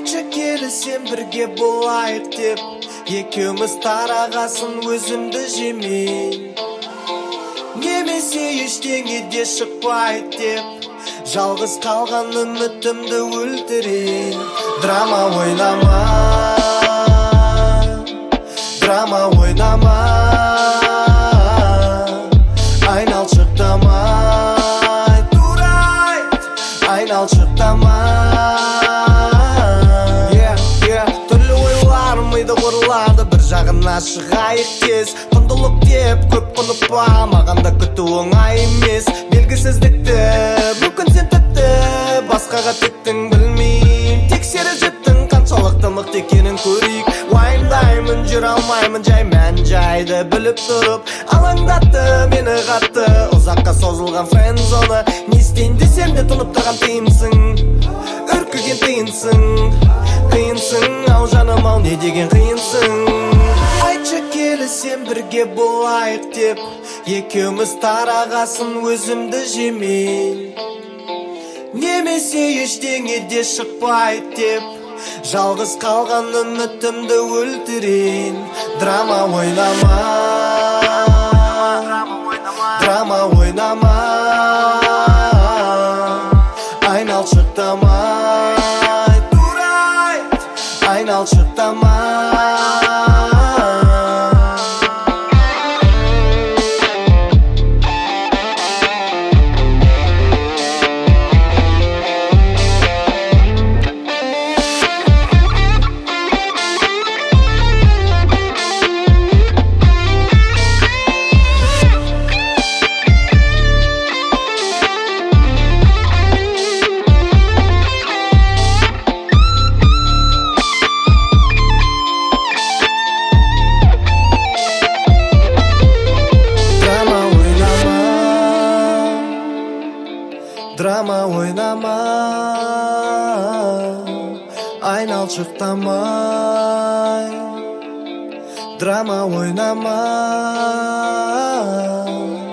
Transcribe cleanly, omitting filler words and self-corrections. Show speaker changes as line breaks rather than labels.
Айтшы келісем бірге болайық деп, екеуміз тарағасын өзімді жемей, немесе ештеңе де шықпайды деп, жалғыз қалған үмітімді өлтірейін. Драма ойнама, драма ойнама, айналшықтамай, тура айт, айналшықтамай. Түрлі ойлар миды қорлады, бір жағына шығайық тез. Құндылық деп көп құнықпа, маған да күту оңай емес. Белгісіздікті мүмкін сен тіпті басқаға тіктің, білмеймін. Тексеріп жеттің қаншалықты мықты екенін көрейік. Уайымдаймын, жүре алмаймын жай мән жайды біліп тұрып, алаңдатты мені қатты ұзаққа созылған френдзоны. Не істейін десем де тұнып тұрған тиымсың, үркіген тиынсың, қиынсың ау жаным ау, не деген қиынсың. Айтшы келісем бірге болайық деп, екеуміз тарағасын өзімді жемей, немесе ештеңе де шықпайды деп, жалғыз қалған үмітімді өлтірейін. Драма ойнама, драма ойнама, айналшықтамай, тура айт, айналшықтамай. Драма ойнама, айналшықтамай, драма ойнама.